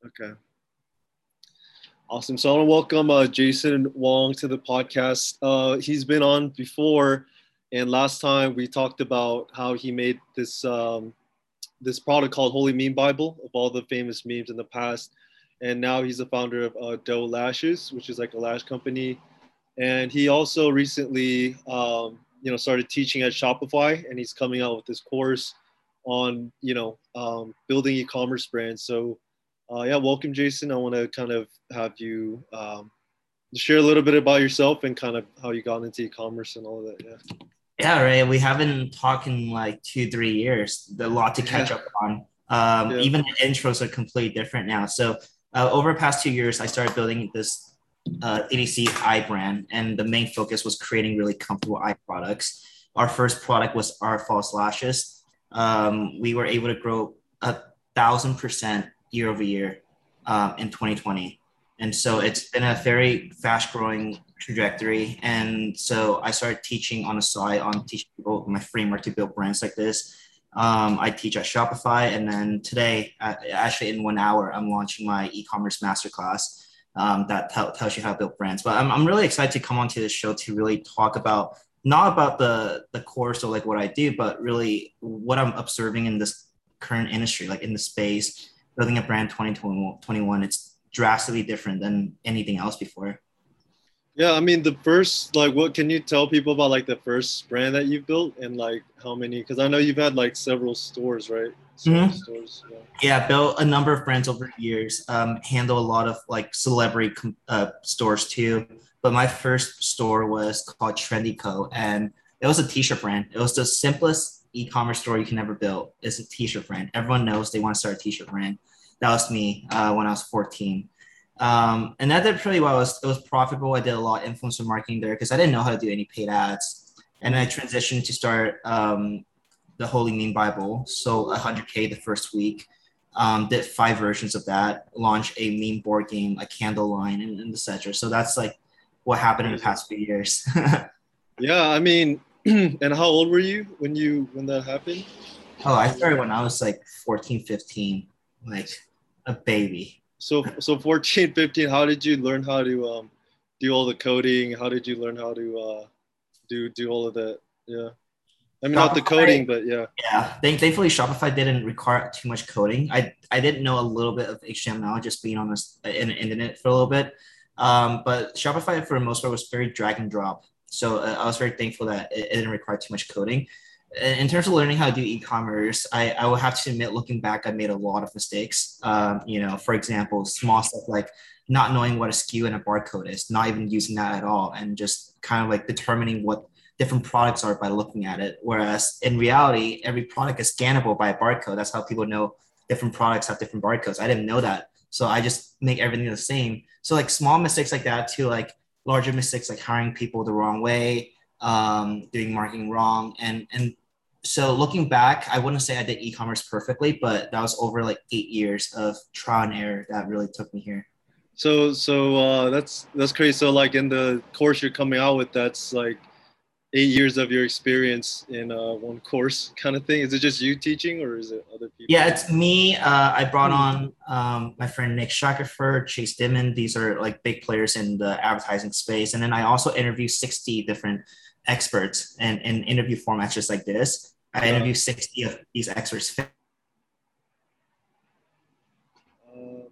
Okay. Awesome. So I want to welcome Jason Wong to the podcast. He's been on before, and last time we talked about how he made this product called Holy Meme Bible of all the famous memes in the past, and now he's the founder of Doe Lashes, which is like a lash company. And he also recently, started teaching at Shopify, and he's coming out with this course on, building e-commerce brands. So, yeah, welcome, Jason. I want to kind of have you share a little bit about yourself and kind of how you got into e-commerce and all of that. Yeah. Yeah, right. We haven't talked in like 2, 3 years. A lot to catch Yeah. up on. Yeah. Even the intros are completely different now. So over the past 2 years, I started building this EDC eye brand, and the main focus was creating really comfortable eye products. Our first product was our false lashes. We were able to grow 1,000% year over year in 2020. And so it's been a very fast growing trajectory. And so I started teaching on the side on teaching people my framework to build brands like this. I teach at Shopify. And then today, actually in 1 hour, I'm launching my e-commerce masterclass that tells you how to build brands. But I'm really excited to come onto this show to really talk about not about the course or like what I do, but really what I'm observing in this current industry, like in the space, building a brand 2021. It's drastically different than anything else before. Yeah, I mean the first what can you tell people about like the first brand that you've built and like how many? Because I know you've had like several stores, right? Several Mm-hmm. stores. Yeah. Yeah, built a number of brands over the years. Handle a lot of like celebrity stores too. But my first store was called Trendy Co. And it was a t-shirt brand. It was the simplest e-commerce store you can ever build. It's a t-shirt brand. Everyone knows they want to start a t-shirt brand. That was me when I was 14. And that did pretty well. It was profitable. I did a lot of influencer marketing there because I didn't know how to do any paid ads. And I transitioned to start the Holy Meme Bible. So 100K the first week. Did 5 versions of that, launched a meme board game, a candle line, and etc. So that's like what happened in the Crazy. past few years. Yeah, I mean, and how old were you when that happened? Oh, I When started you, when I was like 14, 15, like a baby. so 14, 15. How did you learn how to do all the coding? How did you learn how to do all of that? Yeah, I mean not the Shopify, coding, but yeah. yeah. Thankfully, Shopify didn't require too much coding. I didn't know a little bit of HTML just being on this in the internet for a little bit. But Shopify, for the most part, was very drag and drop. So I was very thankful that it didn't require too much coding. In terms of learning how to do e-commerce, I will have to admit, looking back, I made a lot of mistakes. For example, small stuff like not knowing what a SKU and a barcode is, not even using that at all, and just kind of like determining what different products are by looking at it. Whereas in reality, every product is scannable by a barcode. That's how people know different products have different barcodes. I didn't know that. So I just make everything the same. So like small mistakes like that to like larger mistakes like hiring people the wrong way, doing marketing wrong. And so looking back, I wouldn't say I did e-commerce perfectly, but that was over like 8 years of trial and error that really took me here. So that's crazy. So like in the course you're coming out with, that's like 8 years of your experience in one course kind of thing. Is it just you teaching, or is it other Yeah, people? it's me. I brought on my friend Nick Shackelford, Chase Dimon. These are like big players in the advertising space. And then I also interview 60 different experts and in interview formats just like this. I Yeah. interview 60 of these experts. Um,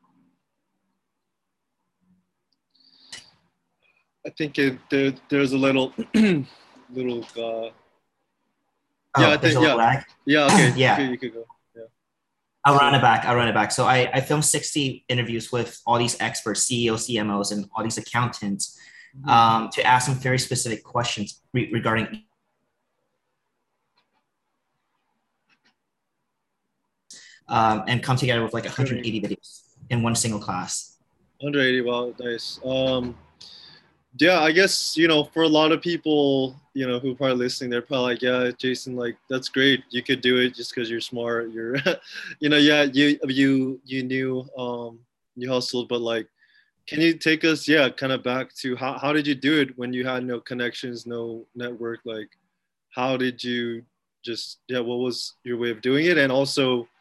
I think there's a little little yeah, I Oh, there's think a little yeah. lag. Yeah, okay. You could Yeah, you could go. Yeah. I'll run So it back. I'll run it back. So I filmed 60 interviews with all these experts, CEOs, CMOs, and all these accountants mhm. to ask them very specific questions regarding and come together with like Really 180 videos in one single class. 180, wow, nice. Yeah, I guess, for a lot of people, who are probably listening, they're probably like, yeah, Jason, like that's great. You could do it just because you're smart. You're, yeah, you knew, you hustled, but like, can you take us, yeah, kind of back to how did you do it when you had no connections, no network? Like, how did you just, yeah, what was your way of doing it? And also,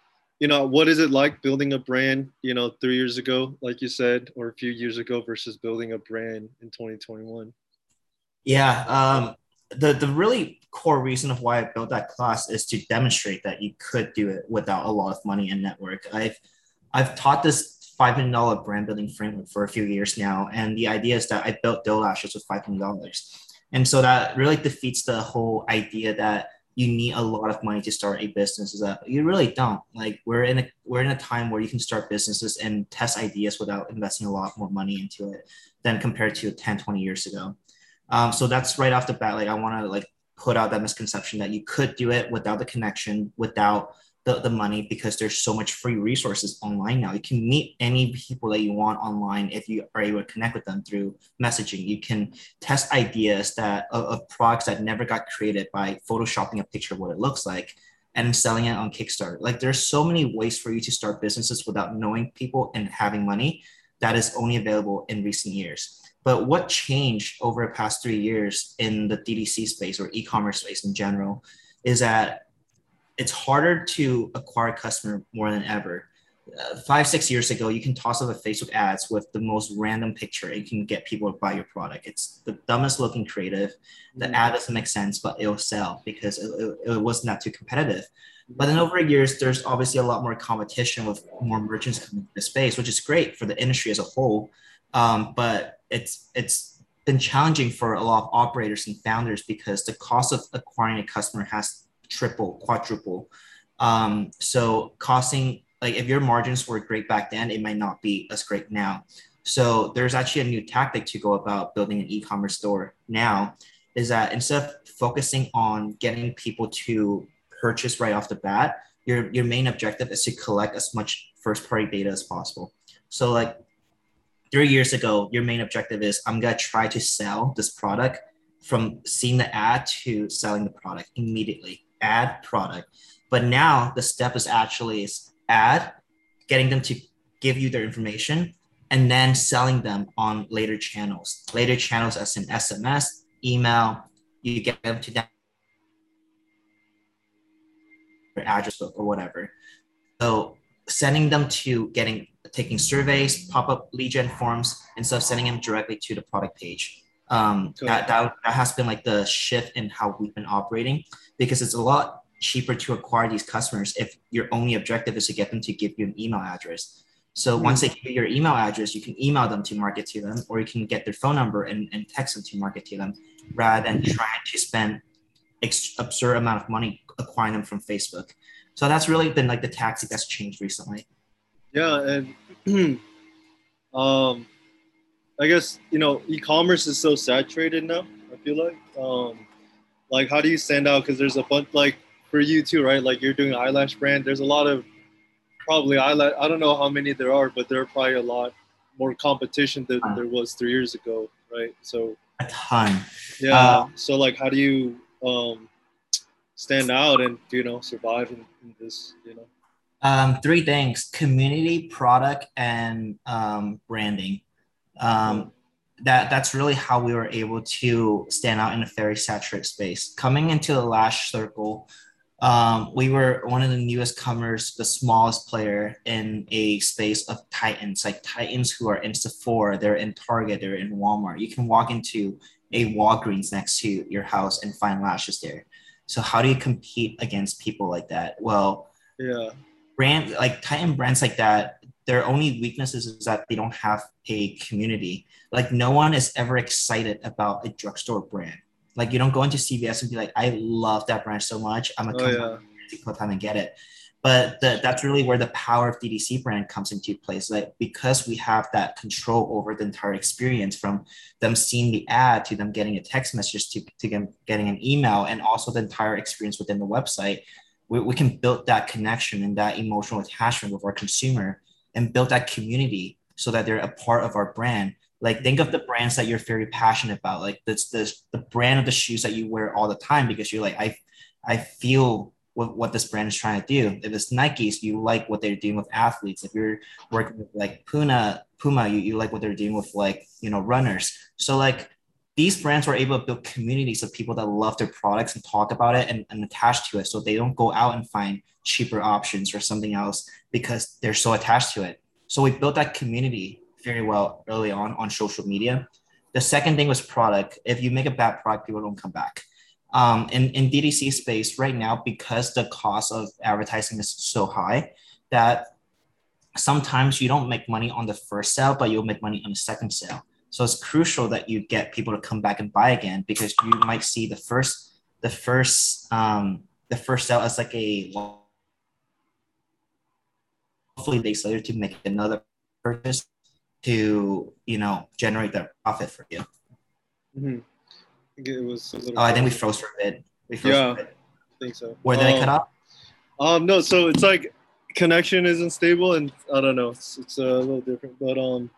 what is it like building a brand, 3 years ago, like you said, or a few years ago versus building a brand in 2021? Yeah. The really core reason of why I built that class is to demonstrate that you could do it without a lot of money and network. I've taught this $500 brand building framework for a few years now, and the idea is that I built Dough Lashes with $500, and so that really defeats the whole idea that you need a lot of money to start a business. Is that you really don't. Like we're in a time where you can start businesses and test ideas without investing a lot more money into it than compared to 10, 20 years ago. So that's right off the bat. Like I want to like put out that misconception that you could do it without the connection, without the money, because there's so much free resources online now. You can meet any people that you want online if you are able to connect with them through messaging. You can test ideas of products that never got created by photoshopping a picture of what it looks like and selling it on Kickstarter. Like there's so many ways for you to start businesses without knowing people and having money that is only available in recent years. But what changed over the past 3 years in the DTC space or e-commerce space in general is that it's harder to acquire a customer more than ever. 5, 6 years ago, you can toss up a Facebook ads with the most random picture and you can get people to buy your product. It's the dumbest looking creative. The ad doesn't make sense, but it'll sell because it wasn't that too competitive. But then over the years, there's obviously a lot more competition with more merchants coming into the space, which is great for the industry as a whole. But it's been challenging for a lot of operators and founders because the cost of acquiring a customer has triple, quadruple. So costing, like if your margins were great back then, it might not be as great now. So there's actually a new tactic to go about building an e-commerce store now, is that instead of focusing on getting people to purchase right off the bat, your main objective is to collect as much first party data as possible. So like 3 years ago, your main objective is I'm gonna try to sell this product from seeing the ad to selling the product immediately. Ad, product. But now the step is actually is ad, getting them to give you their information, and then selling them on later channels. Later channels as in SMS, email, you get them to their address book or whatever. So sending them to taking surveys, pop-up lead gen forms, instead of sending them directly to the product page. That has been like the shift in how we've been operating, because it's a lot cheaper to acquire these customers if your only objective is to get them to give you an email address. So once they give you your email address, you can email them to market to them, or you can get their phone number and text them to market to them, rather than trying to spend absurd amount of money acquiring them from Facebook. So that's really been like the tactic that's changed recently. Yeah, and I guess e-commerce is so saturated now. I feel like how do you stand out? Because there's a bunch, like for you too, right? Like you're doing eyelash brand. There's a lot of probably eyelash. I don't know how many there are, but there are probably a lot more competition than there was 3 years ago, right? So a ton. Yeah. So like, how do you stand out and survive in this? Three things: community, product, and branding. That's really how we were able to stand out in a very saturated space. Coming into the lash circle, we were one of the newest comers, the smallest player in a space of titans, like titans who are in Sephora, they're in Target, they're in Walmart. You can walk into a Walgreens next to your house and find lashes there. So how do you compete against people like that? Well, yeah, Titan brands like that, their only weaknesses is that they don't have a community. Like no one is ever excited about a drugstore brand. Like you don't go into CVS and be like, I love that brand so much, I'm gonna come to time and get it. But that's really where the power of DTC brand comes into place. Like because we have that control over the entire experience, from them seeing the ad to them getting a text message to them getting an email, and also the entire experience within the website, we can build that connection and that emotional attachment with our consumer and build that community so that they're a part of our brand. Like think of the brands that you're very passionate about, like this the brand of the shoes that you wear all the time because you're like, I feel what this brand is trying to do. If it's Nikes, you like what they're doing with athletes. If you're working with like Puma, you like what they're doing with like, runners. So like these brands were able to build communities of people that love their products and talk about it and attach to it. So they don't go out and find cheaper options or something else because they're so attached to it. So we built that community very well early on social media. The second thing was product. If you make a bad product, people don't come back. In DTC space right now, because the cost of advertising is so high that sometimes you don't make money on the first sale, but you'll make money on the second sale. So it's crucial that you get people to come back and buy again because you might see the first sale as like a hopefully days later to make another purchase to generate that profit for you. Mm-hmm. It was a little I think we froze for a bit. I think so. Where did I cut off? No, so it's like connection isn't stable, and I don't know. It's a little different, but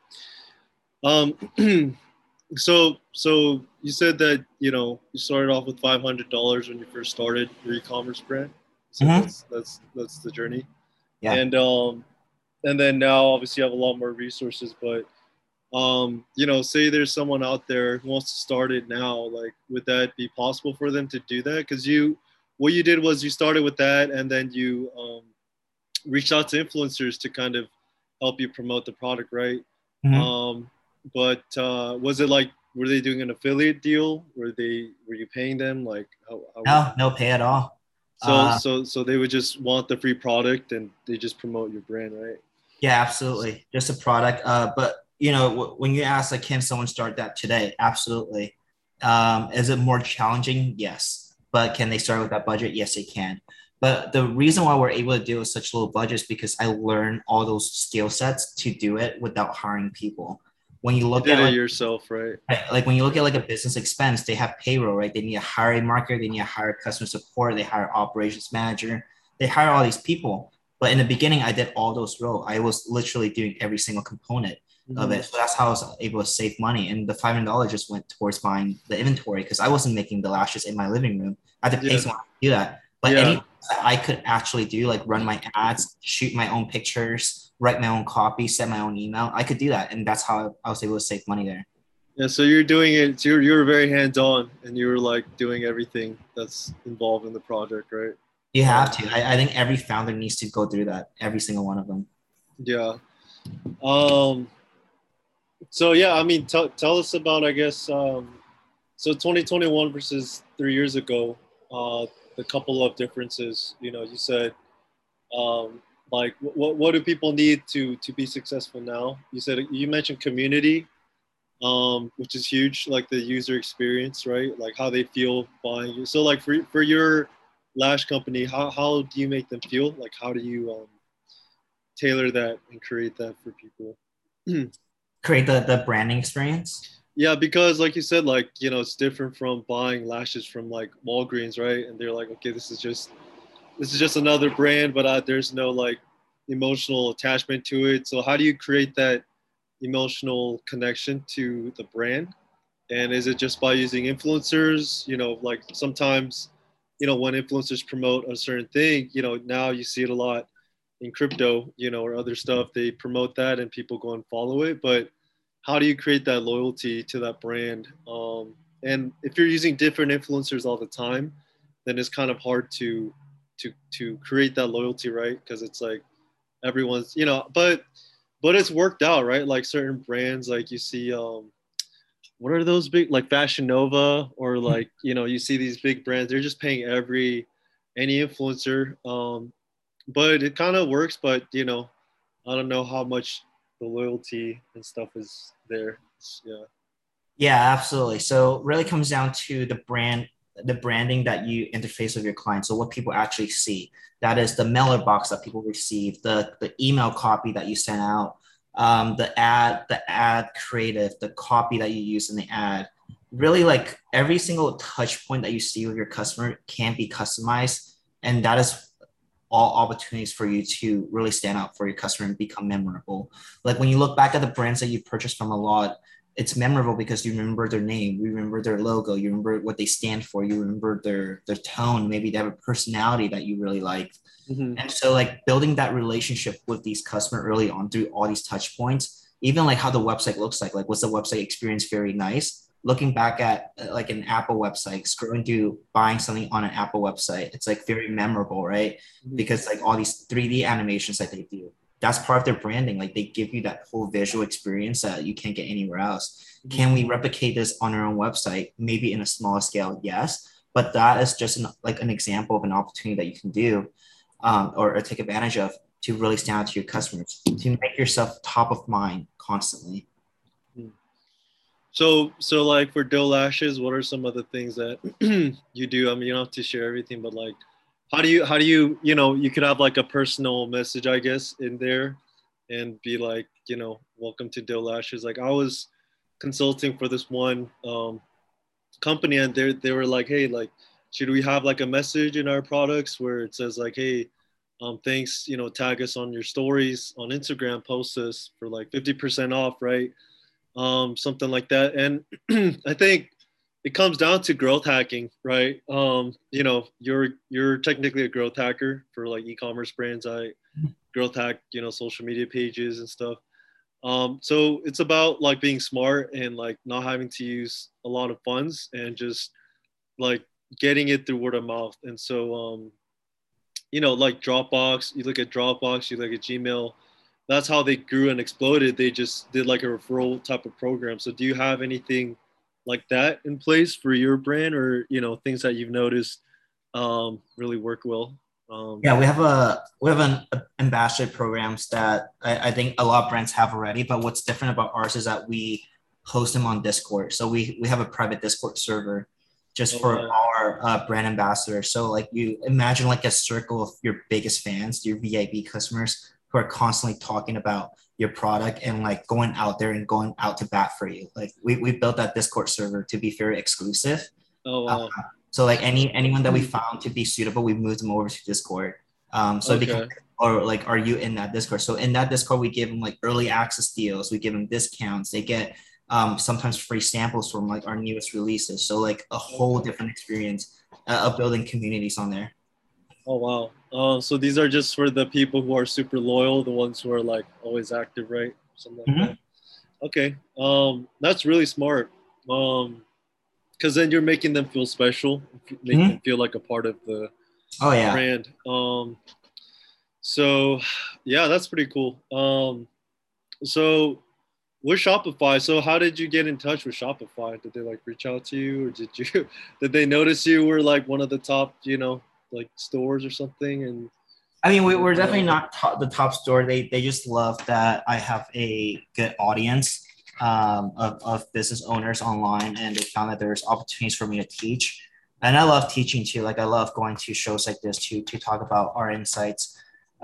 so you said that you started off with $500 when you first started your e-commerce brand. So that's the journey. Yeah. And then now obviously you have a lot more resources, but say there's someone out there who wants to start it now, like would that be possible for them to do that? Because what you did was you started with that and then you reached out to influencers to kind of help you promote the product, right? But was it like, were they doing an affiliate deal? Were you paying them? Like no pay at all. So they would just want the free product and they just promote your brand, right? Yeah, absolutely. Just a product. But when you ask, like, can someone start that today? Absolutely. Is it more challenging? Yes. But can they start with that budget? Yes, they can. But the reason why we're able to do it with such low budget is because I learned all those skill sets to do it without hiring people. When you look at it yourself, right? Like when you look at like a business expense, they have payroll, right? They need to hire a marketer, they need to hire customer support, they hire operations manager, they hire all these people. But in the beginning, I did all those roles. I was literally doing every single component of it. So that's how I was able to save money. And the $500 just went towards buying the inventory because I wasn't making the lashes in my living room. I had to pay someone to do that. But anything that I could actually do, like run my ads, shoot my own pictures, write my own copy, send my own email, I could do that. And that's how I was able to save money there. Yeah, so you're doing it, so you were very hands-on and you were like doing everything that's involved in the project, right? You have to. I think every founder needs to go through that, every single one of them. Yeah. So yeah, I mean, tell us about, I guess, so 2021 versus 3 years ago, the couple of differences. You said, like, what do people need to be successful now? You mentioned community, which is huge, like the user experience, right? Like how they feel buying you. So like for your lash company, how do you make them feel? Like how do you tailor that and create that for people? Create the branding experience? Yeah, because like you said, like, it's different from buying lashes from like Walgreens, right? And they're like, okay, this is just another brand, but there's no like emotional attachment to it. So how do you create that emotional connection to the brand? And is it just by using influencers? Like sometimes, when influencers promote a certain thing, now you see it a lot in crypto, or other stuff, they promote that and people go and follow it. But how do you create that loyalty to that brand? And if you're using different influencers all the time, then it's kind of hard to create that loyalty, right? Because it's like everyone's, but it's worked out, right? Like certain brands, like you see, what are those big, like Fashion Nova, or like, you see these big brands, they're just paying any influencer. But it kind of works, but I don't know how much the loyalty and stuff is there. Yeah, absolutely. So it really comes down to the branding that you interface with your clients. So what people actually see, that is the mailer box that people receive, the email copy that you send out, the ad creative, the copy that you use in the ad. Really, like every single touch point that you see with your customer can be customized, and that is all opportunities for you to really stand out for your customer and become memorable. Like when you look back at the brands that you purchased from a lot, it's memorable because you remember their name, you remember their logo, you remember what they stand for, you remember their tone, maybe they have a personality that you really like. And so like building that relationship with these customers early on through all these touch points, even like how the website looks like was the website experience very nice? looking back at like an Apple website, scrolling through buying something on an Apple website, it's like very memorable, right? Because like all these 3D animations that they do, that's part of their branding. Like they give you that whole visual experience that you can't get anywhere else. Can we replicate this on our own website? Maybe in a smaller scale, yes. But that is just like an example of an opportunity that you can do, or take advantage of to really stand out to your customers, to make yourself top of mind constantly. So like for Doe Lashes, what are some of the things that you do? I mean, you don't have to share everything, but like, how do you, you could have like a personal message, I guess, in there and be like, welcome to Doe Lashes. Like I was consulting for this one company and they were like, hey, like, should we have like a message in our products where it says like, hey, thanks, tag us on your stories on Instagram, post us for like 50% off, right? Something like that. And I think it comes down to growth hacking, right? You're technically a growth hacker for like e-commerce brands. I growth hack, social media pages and stuff. So it's about like being smart and like not having to use a lot of funds and just like getting it through word of mouth. And so, like Dropbox, you look at Dropbox, you look at Gmail, that's how they grew and exploded. They just did like a referral type of program. So do you have anything like that in place for your brand or, things that you've noticed really work well? Yeah, we have an ambassador programs that I think a lot of brands have already. But what's different about ours is that we host them on Discord. So we have a private Discord server just for our brand ambassadors. So like you imagine like a circle of your biggest fans, your VIP customers who are constantly talking about your product and like going out there and going out to bat for you. Like we built that Discord server to be very exclusive. Oh, Uh, wow. so like anyone that we found to be suitable, we moved them over to Discord. So it became, Okay. or like, are you in that Discord? So in that Discord, we give them like early access deals. We give them discounts. They get sometimes free samples from like our newest releases. So like a whole different experience of building communities on there. Oh, wow. So these are just for the people who are super loyal, the ones who are like always active, right? Something like Mm-hmm. that. Okay. That's really smart. Because then you're making them feel special, make Mm-hmm. them feel like a part of the Oh yeah. brand. So yeah, that's pretty cool. So with Shopify, so how did you get in touch with Shopify? Did they like reach out to you, or did you did they notice you were like one of the top, like stores or something? And I mean, you we're know, definitely not the top store. They just love that I have a good audience of business owners online, and they found that there's opportunities for me to teach. And I love teaching too. Like I love going to shows like this to talk about our insights.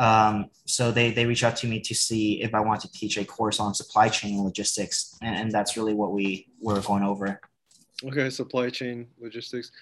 So they reach out to me to see if I want to teach a course on supply chain logistics, and that's really what we were going over. okay, supply chain logistics.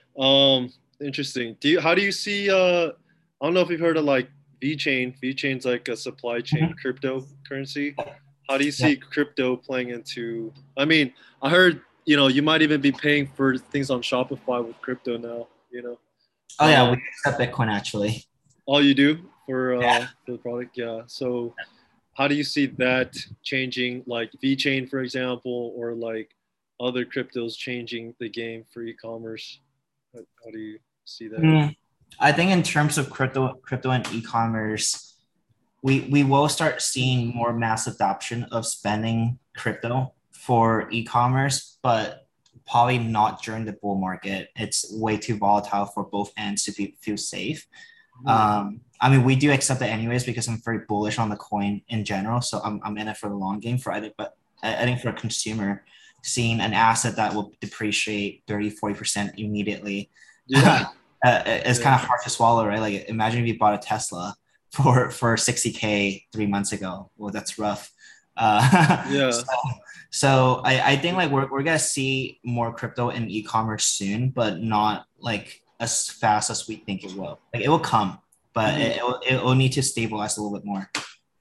Interesting. How do you see I don't know if you've heard of like VeChain. VeChain's like a supply chain Mhm. cryptocurrency. How do you Yeah. see crypto playing into, I mean, I heard, you might even be paying for things on Shopify with crypto now. Oh yeah, we Um, accept Bitcoin actually. all you do for Yeah. the product, yeah. So how do you see that changing, like VeChain, for example, or like other cryptos changing the game for e-commerce? How do you see that? I think in terms of crypto and e-commerce, we will start seeing more mass adoption of spending crypto for e-commerce, but probably not during the bull market. It's way too volatile for both ends to feel safe. Mhm. I mean, we do accept it anyways because I'm very bullish on the coin in general. So I'm in it for the long game for either, but I think for a consumer, seeing an asset that will depreciate 30-40% immediately Yeah, it's yeah, kind of hard to swallow, right? Like imagine if you bought a Tesla for 60K 3 months ago. Well, that's rough. yeah. So I think like we're gonna see more crypto in e-commerce soon, but not like as fast as we think it will. Like it will come, but Mhm. it will need to stabilize a little bit more.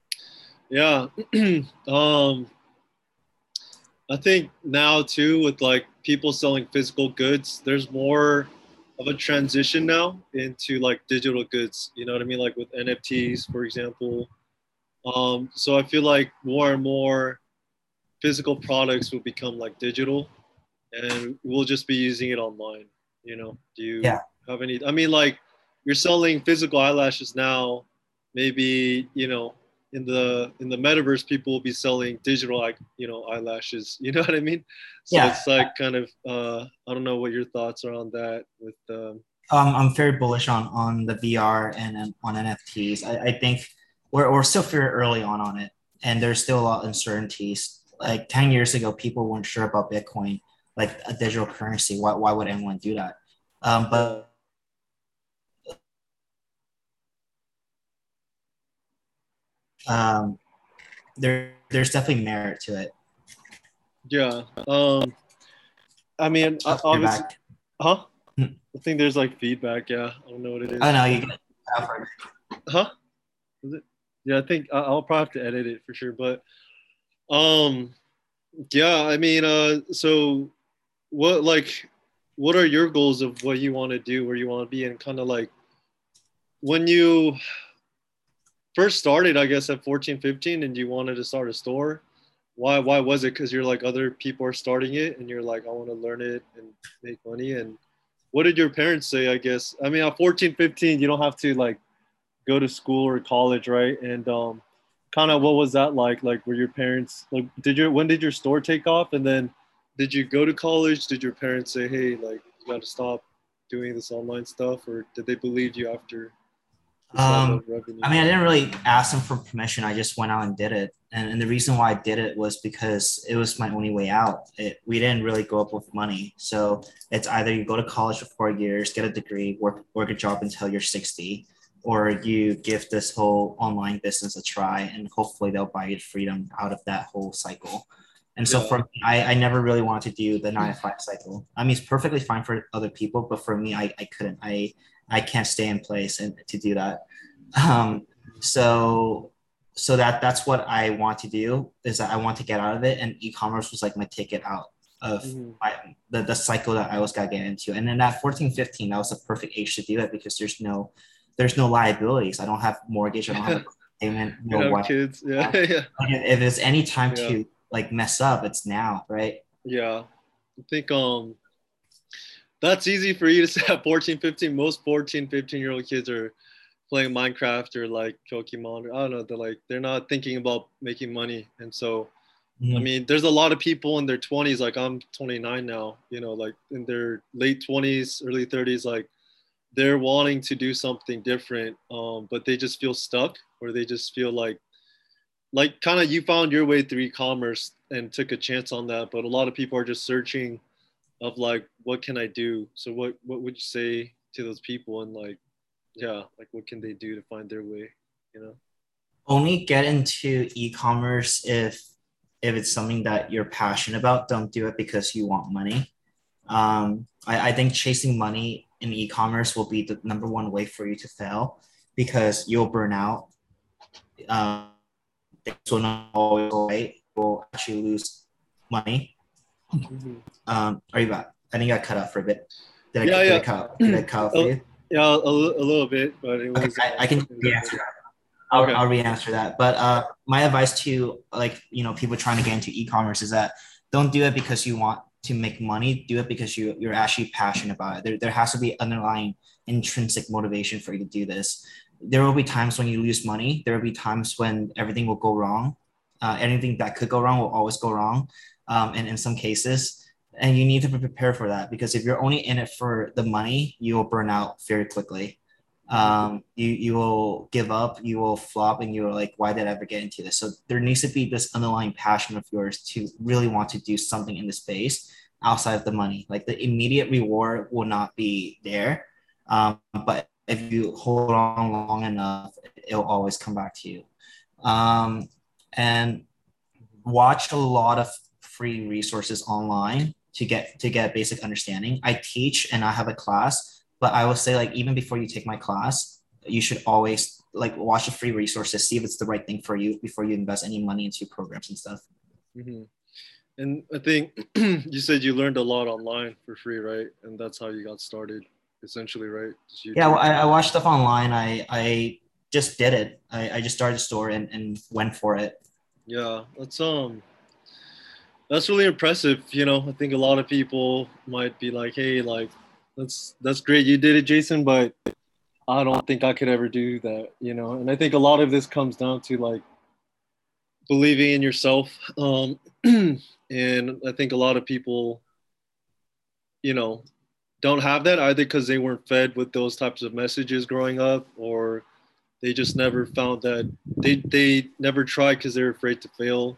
Yeah. um, I think now too, with like people selling physical goods, there's more of a transition now into like digital goods. You know what I mean? Like with NFTs, for example. So I feel like more and more physical products will become like digital, and we'll just be using it online. Do you Yeah. have any? I mean, like, you're selling physical eyelashes now. Maybe in the metaverse, people will be selling digital, like, eyelashes. You know what I mean? So Yeah. it's like kind of I don't know what your thoughts are on that with I'm very bullish on the VR and on NFTs. I think we're still very early on it, and there's still a lot of uncertainties. Like 10 years ago, people weren't sure about Bitcoin, like a digital currency. Why would anyone do that? yeah. But there's definitely merit to it. Yeah. I mean, Oh, you're obviously, back. huh? Hmm. I think there's like feedback. Yeah, I don't know what it Oh is. no, you get Huh? Is it? Yeah, I think I'll probably have to edit it for sure. But um, yeah, I mean, so what like, what are your goals of what you want to do, where you want to be, and kind of like when you first started, I guess at 14, 15, and you wanted to start a store. Why was it? Because you're like other people are starting it, and you're like, I want to learn it and make money. And what did your parents say? I guess I mean at 14, 15, you don't have to like go to school or college, right? And kind of what was that like? Like, were your parents like? When did your store take off? And then, did you go to college? Did your parents say, "Hey, like, you got to stop doing this online stuff," or did they believe you after you saw the I revenue? mean, I didn't really ask them for permission. I just went out and did it. And the reason why I did it was because it was my only way out. We didn't really grow up with money. So it's either you go to college for 4 years, get a degree, work a job until you're 60, or you give this whole online business a try and hopefully they'll buy you freedom out of that whole cycle. And so Yeah, for me, I never really wanted to do the 9 to 5 cycle. I mean, it's perfectly fine for other people, but for me, I couldn't. I can't stay in place and to do that. Um, so that's what I want to do is that I want to get out of it, and e-commerce was like my ticket out of hmm the cycle that I was gonna get into. And then at 14, 15, that was the perfect age to do it because there's no liabilities. I don't have mortgage, I don't have yeah. a payment, You no have what. kids. Yeah, yeah, Like if there's any time yeah, to like mess up, it's now, right? yeah. I think that's easy for you to say at 14, 15. Most 14, 15-year-old kids are playing Minecraft or like Pokemon. Or, I don't know. They're not thinking about making money, and so I Mhm. mean, there's a lot of people in their 20s. Like, I'm 29 now. Like in their late 20s, early 30s. Like, they're wanting to do something different, but they just feel stuck, or they just feel like kind of you found your way through e-commerce and took a chance on that. But a lot of people are just searching of like, what can I do? So what would you say to those people? And like, yeah, like, what can they do to find their way? You know? Only get into e-commerce if it's something that you're passionate about. Don't do it because you want money. I think chasing money in e-commerce will be the number one way for you to fail because you'll burn out. Um, things will not always go right. You'll actually lose money. Mm-hmm. Are you back? I think I cut out for a bit. Yeah, Did I yeah. cut? Did I cut out for you? Yeah, a little bit, but it Okay, was I can it was re-answer good. that. Okay. I'll re-answer that. But my advice to like people trying to get into e-commerce is that don't do it because you want to make money. Do it because you're actually passionate about it. There has to be underlying intrinsic motivation for you to do this. There will be times when you lose money. There will be times when everything will go wrong. Anything that could go wrong will always go wrong, and in some cases, and you need to be prepared for that because if you're only in it for the money, you will burn out very quickly. Mm-hmm. You will give up, you will flop, and you're like, why did I ever get into this? So there needs to be this underlying passion of yours to really want to do something in the space outside of the money. Like the immediate reward will not be there, but if you hold on long enough, it'll always come back to you. Um, and watch a lot of free resources online to get basic understanding. I teach and I have a class, but I will say like even before you take my class, you should always like watch the free resources, see if it's the right thing for you before you invest any money into programs and stuff. Mm-hmm. And I think you said you learned a lot online for free, right? And that's how you got started, essentially, right? Just Yeah, YouTube. well, I watched stuff online. I just did it. I just started a store and went for it. Yeah, that's That's really impressive. I think a lot of people might be like, "Hey, like, that's great, you did it, Jason," but I don't think I could ever do that. And I think a lot of this comes down to like believing in yourself. And I think a lot of people, you know, don't have that either because they weren't fed with those types of messages growing up, or they just never found that they never tried because they're afraid to fail.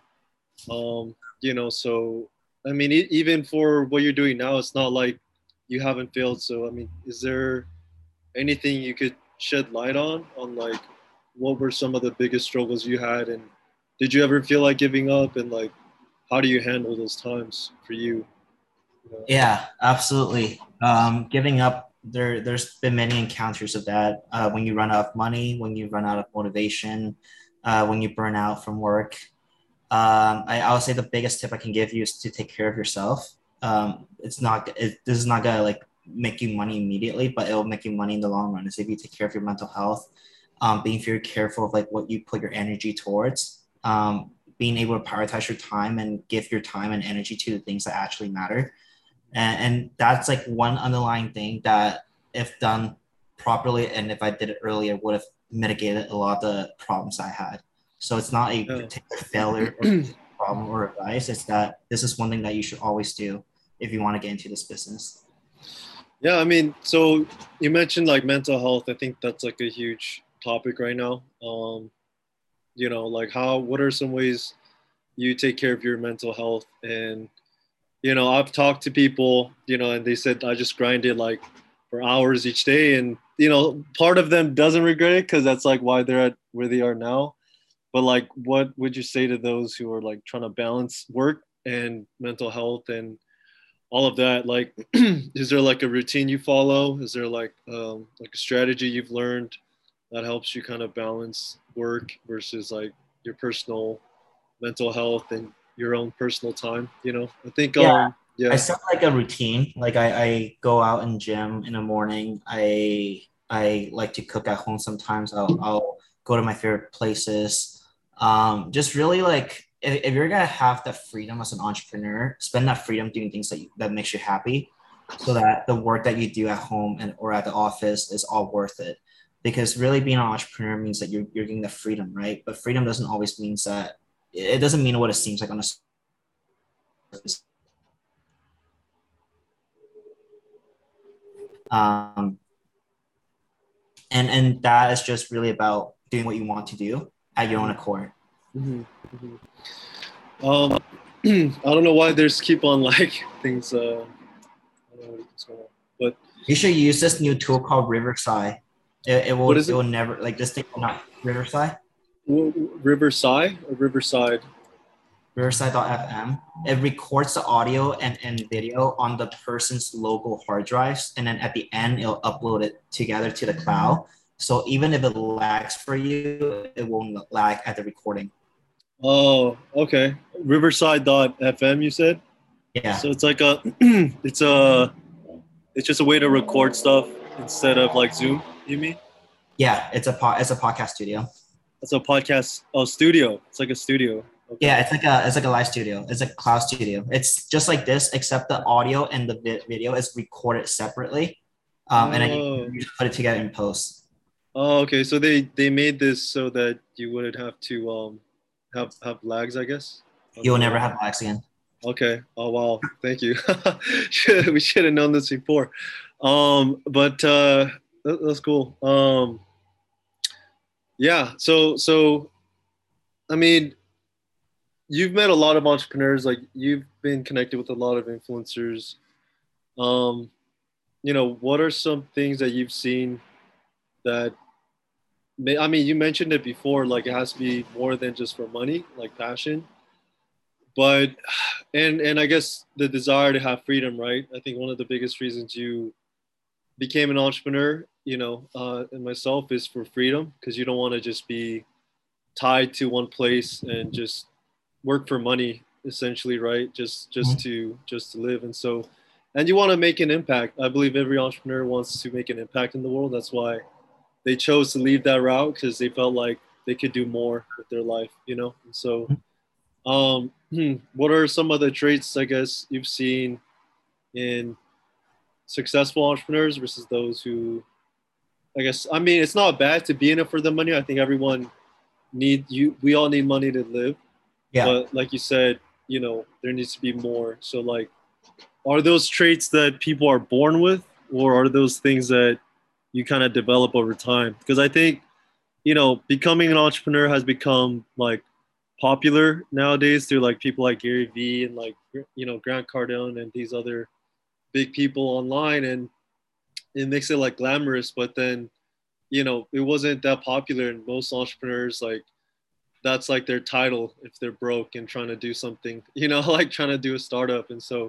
So I mean, even for what you're doing now, it's not like you haven't failed. So I mean, is there anything you could shed light on like what were some of the biggest struggles you had, and did you ever feel like giving up, and like how do you handle those times for you? Yeah, absolutely. Giving up, there's been many encounters of that. When you run out of money, when you run out of motivation, when you burn out from work. I would say the biggest tip I can give you is to take care of yourself. This is not gonna like make you money immediately, but it'll make you money in the long run. Is if you take care of your mental health, being very careful of like what you put your energy towards, being able to prioritize your time and give your time and energy to the things that actually matter. And that's like one underlying thing that if done properly and if I did it earlier would have mitigated a lot of the problems I had. So it's not a Yeah. particular failure or problem or advice. It's that this is one thing that you should always do if you want to get into this business. Yeah, I mean, so you mentioned like mental health. I think that's like a huge topic right now. Like what are some ways you take care of your mental health? And I've talked to people, and they said I just grinded like for hours each day, and part of them doesn't regret it because that's like why they're at where they are now. But like, what would you say to those who are like trying to balance work and mental health and all of that? Like, is there like a routine you follow? Is there like a strategy you've learned that helps you kind of balance work versus like your personal mental health and your own personal time? I think Yeah, I yeah. set like a routine. Like I go out and gym in the morning. I like to cook at home sometimes. I'll go to my favorite places. Just really like if you're gonna have the freedom as an entrepreneur, spend that freedom doing things that makes you happy, so that the work that you do at home and or at the office is all worth it. Because really being an entrepreneur means that you're getting the freedom, right? But freedom doesn't always means that it doesn't mean what it seems like on the surface. Um, and that is just really about doing what you want to do at your own accord. Mm-hmm. I don't know why there's keep on like things. I don't know what's going on, but You should use this new tool called Riverside. what is It it? will never like this thing will not Riverside. Riverside or Riverside? Riverside.fm. It records the audio and video on the person's local hard drives, and then at the end, it'll upload it together to the cloud. So even if it lags for you, it won't lag at the recording. Oh, okay. Riverside.fm, you said? Yeah, So it's like it's just a way to record stuff instead of like Zoom, you mean? yeah. It's a podcast studio. It's a podcast studio. It's like a studio. Okay. Yeah, it's like a live studio. It's a cloud studio. It's just like this, except the audio and the video is recorded separately, and then Oh. you just put it together in post. Oh, okay. So they made this so that you wouldn't have to have lags, I guess, on You will the never have lags again. Okay. Oh wow. Thank you. We should have known this before. But that's cool. Yeah. So I mean, you've met a lot of entrepreneurs. Like you've been connected with a lot of influencers. Um, what are some things that you've seen that I mean, you mentioned it before. Like it has to be more than just for money, like passion. But and I guess the desire to have freedom, right? I think one of the biggest reasons you became an entrepreneur, and myself is for freedom because you don't want to just be tied to one place and just work for money essentially, right? Just to live. And you want to make an impact. I believe every entrepreneur wants to make an impact in the world. That's why they chose to leave that route because they felt like they could do more with their life. And so What are some of the traits I guess you've seen in successful entrepreneurs versus those who, I guess, I mean, it's not bad to be in it for the money. I think everyone we all need money to live. Yeah. But like you said, there needs to be more. So like, are those traits that people are born with, or are those things that you kind of develop over time? Because I think, becoming an entrepreneur has become like popular nowadays through like people like Gary Vee and like, Grant Cardone and these other big people online. And it makes it like glamorous, but then, it wasn't that popular. And most entrepreneurs, like, that's like their title if they're broke and trying to do something, like trying to do a startup. And so,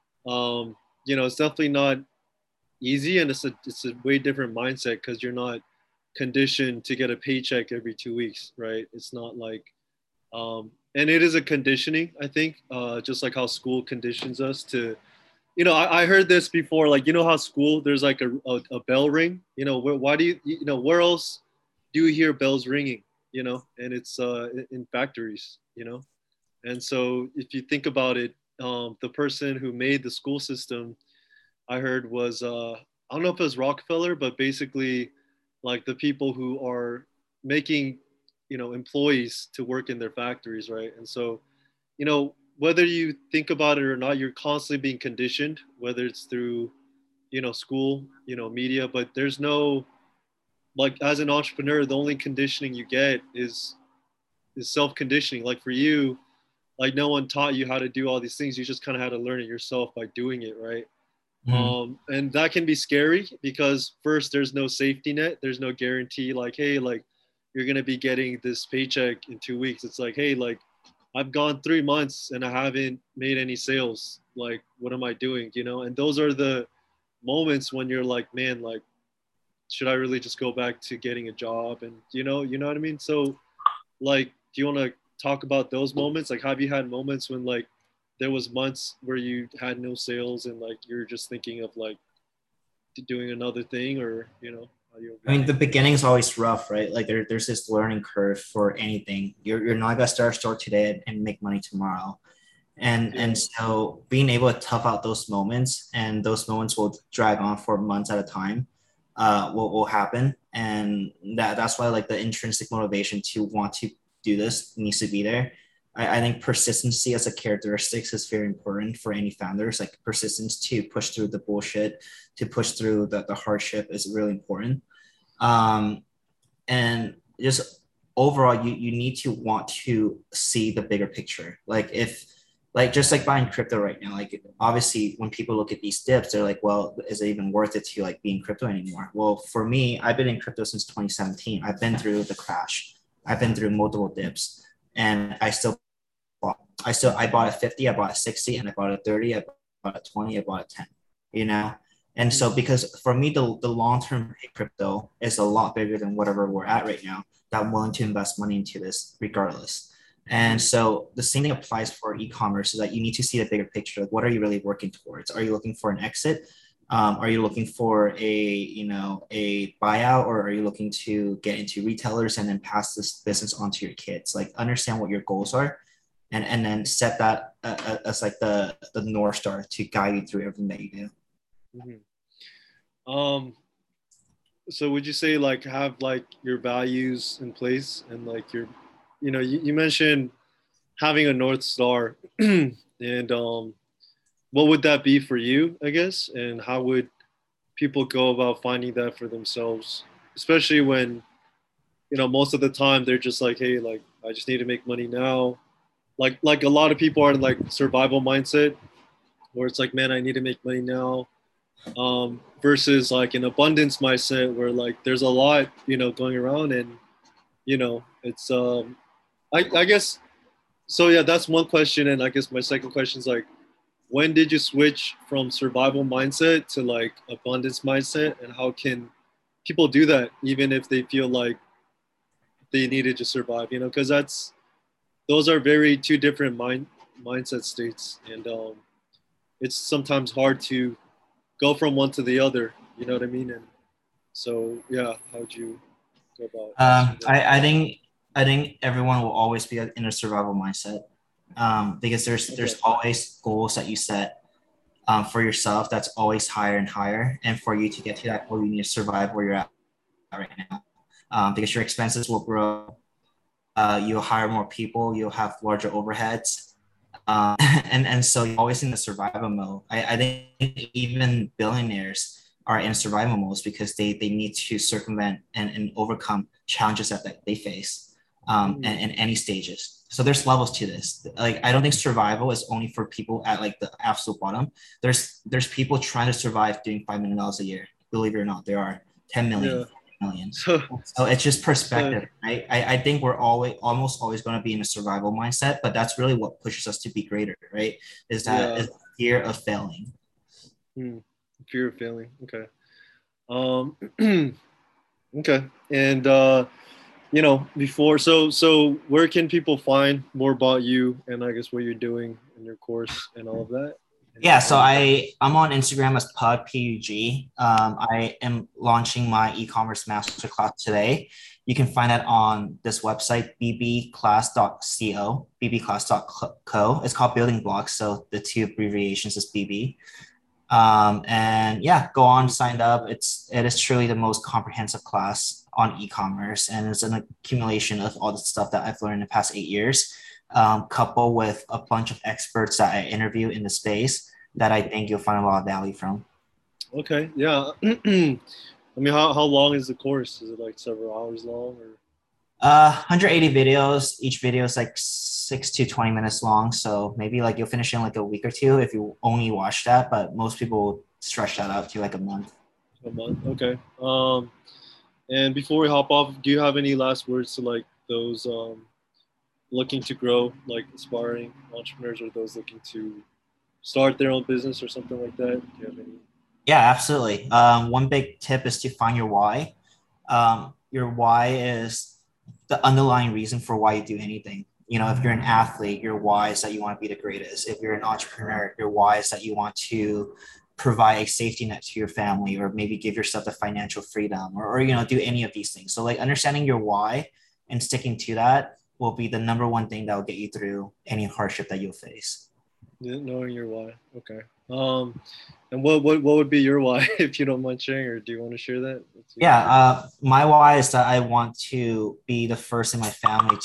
it's definitely not easy, and it's a way different mindset because you're not conditioned to get a paycheck every 2 weeks, right? It's not like, and it is a conditioning, I think, just like how school conditions us to, I heard this before, like, how school, there's like a bell ring, why do where else do you hear bells ringing, and it's in factories, and so if you think about it, the person who made the school system, I heard was, I don't know if it was Rockefeller, but basically like the people who are making, employees to work in their factories, right? And so, whether you think about it or not, you're constantly being conditioned, whether it's through, school, media, but there's no, like, as an entrepreneur, the only conditioning you get is self-conditioning. Like for you, like no one taught you how to do all these things. You just kind of had to learn it yourself by doing it, right? Mm. And that can be scary because first, there's no safety net. There's no guarantee like, hey, like you're going to be getting this paycheck in 2 weeks. It's like, hey, like I've gone 3 months and I haven't made any sales. Like, what am I doing? And those are the moments when you're like, man, like, should I really just go back to getting a job? And, you know what I mean? So like, do you want to talk about those moments? Like, have you had moments when like there was months where you had no sales and like you're just thinking of like doing another thing, or how do you I mean, overcome the that? beginning is always rough, right? Like there's this learning curve for anything. You're not gonna start a store today and make money tomorrow. And Yeah. so being able to tough out those moments, and those moments will drag on for months at a time, will happen. And that's why like the intrinsic motivation to want to do this needs to be there. I think persistency as a characteristic is very important for any founders. Like persistence to push through the bullshit, to push through the hardship is really important. Um, and just overall, you need to want to see the bigger picture. Like if like just like buying crypto right now, like obviously when people look at these dips, they're like, well, is it even worth it to like be in crypto anymore? Well, for me, I've been in crypto since 2017. I've been through the crash, I've been through multiple dips, and I bought a 50, I bought a 60, and I bought a 30, I bought a 20, I bought a 10, you know? And Mhm. so because for me, the long-term crypto is a lot bigger than whatever we're at right now, that I'm willing to invest money into this regardless. And Mhm. so the same thing applies for e-commerce, so that you need to see the bigger picture. Like, what are you really working towards? Are you looking for an exit? Are you looking for a buyout, or are you looking to get into retailers and then pass this business on to your kids? Like, understand what your goals are, and then set that as like the North Star to guide you through everything that you do. Mhm. um so would you say like have like your values in place and like your, you mentioned having a North Star and what would that be for you, I guess, and how would people go about finding that for themselves, especially when, most of the time they're just like, hey, like I just need to make money now. Like a lot of people are in like survival mindset where it's like, man, I need to make money now, versus like an abundance mindset where like there's a lot, going around. And it's I guess so. Yeah, that's one question. And I guess my second question is like, when did you switch from survival mindset to like abundance mindset, and how can people do that even if they feel like they needed to survive, because those are very two different mindset states. And it's sometimes hard to go from one to the other, you know what I mean? And so yeah, how would you go about answering that? I think everyone will always be in a survival mindset. because there's always goals that you set for yourself that's always higher and higher. And for you to get to that goal, you need to survive where you're at right now, because your expenses will grow. You'll hire more people. You'll have larger overheads. And so you're always in the survival mode. I think even billionaires are in survival modes because they need to circumvent and overcome challenges that they face in any stages. So there's levels to this. Like I don't think survival is only for people at like the absolute bottom. There's people trying to survive doing $5 million a year. Believe it or not, there are 10 million. Yeah. Million. So, So it's just perspective, right? I think we're almost always going to be in a survival mindset, but that's really what pushes us to be greater, right? Is fear of failing. Fear of failing. Okay. Okay. And before, so where can people find more about you and I guess what you're doing in your course and all of that? Yeah, so I'm on Instagram as PUG. I am launching my e-commerce masterclass today. You can find that on this website, bbclass.co, bbclass.co. It's called Building Blocks, so the two abbreviations is BB. And yeah, go on, sign up. It is truly the most comprehensive class on e-commerce, and it's an accumulation of all the stuff that I've learned in the past 8 years, coupled with a bunch of experts that I interview in the space that I think you'll find a lot of value from. Okay, yeah. I mean, how long is the course? Is it like several hours long or? 180 videos. Each video is like 6 to 20 minutes long. So maybe like you'll finish in like a week or two if you only watch that. But most people stretch that out to like a month. A month, okay. And before we hop off, do you have any last words to like those looking to grow, like aspiring entrepreneurs, or those looking to start their own business or something like that? Do you have any? Yeah, absolutely. One big tip is to find your why. Your why is the underlying reason for why you do anything. You know, if you're an athlete, your why is that you want to be the greatest. If you're an entrepreneur, your why is that you want to provide a safety net to your family, or maybe give yourself the financial freedom, or do any of these things. So like understanding your why and sticking to that will be the number one thing that will get you through any hardship that you'll face. Knowing your why. Okay. And what would be your why if you don't mind sharing, or do you want to share that? Yeah, my why is that I want to be the first in my family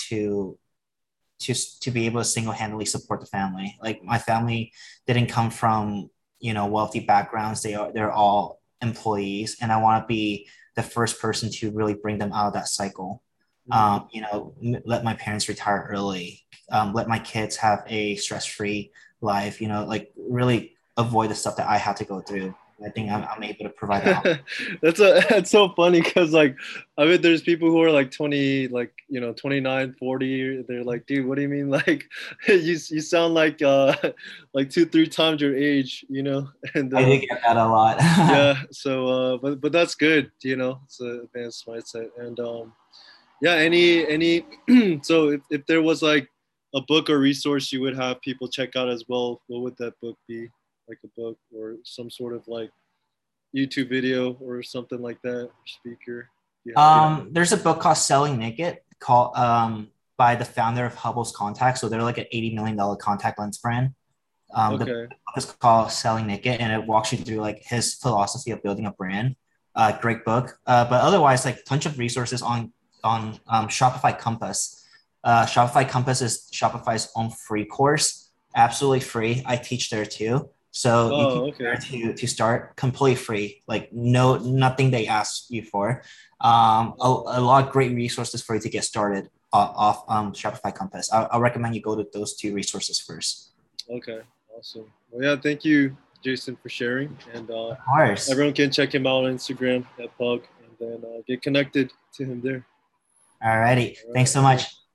to be able to single-handedly support the family. Like my family didn't come from wealthy backgrounds. They're all employees, and I want to be the first person to really bring them out of that cycle. Let my parents retire early. Let my kids have a stress-free life. Like really avoid the stuff that I had to go through. I think I'm able to provide that. That's so funny because like I mean there's people who are like 20, like 29, 40. They're like, dude, what do you mean? Like you sound like 2-3 times your age, and I do get that a lot. yeah, so but that's good, it's an advanced mindset. And yeah, any so if there was like a book or resource you would have people check out as well, what would that book be? Like a book or some sort of like YouTube video or something like that, or speaker? There's a book called Selling Naked by the founder of Hubble's Contacts. So they're like an $80 million contact lens brand. The book is called Selling Naked, and it walks you through like his philosophy of building a brand. Great book. But otherwise, like a bunch of resources on Shopify Compass. Shopify Compass is Shopify's own free course, absolutely free. I teach there too. So you can to start completely free, like nothing they ask you for. A lot of great resources for you to get started off Shopify Compass. I'll recommend you go to those two resources first. Okay, awesome. Well, yeah, thank you, Jason, for sharing. And of course, everyone can check him out on Instagram at Pug, and then get connected to him there. Alrighty, thanks so much.